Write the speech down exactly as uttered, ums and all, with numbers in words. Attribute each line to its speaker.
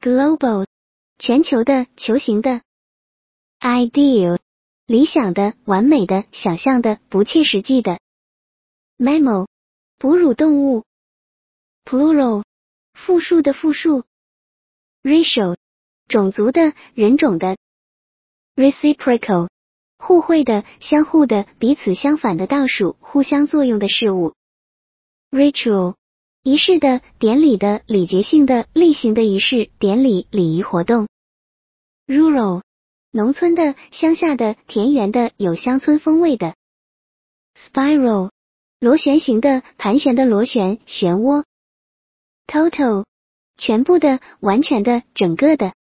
Speaker 1: global 全球的、球形的。ideal 理想的、完美的、想象的、不切实际的。mammal 哺乳动物。plural 复数的复数。racial 种族的、人种的。reciprocal 互惠的、相互的、彼此相反的倒数、互相作用的事物。ritual 仪式的、典礼的、礼节性的、例行的仪式、典礼、礼仪活动。rural 农村的、乡下的、田园的、有乡村风味的。spiral 螺旋形的、盘旋的螺旋、漩涡。total 全部的、完全的、整个的。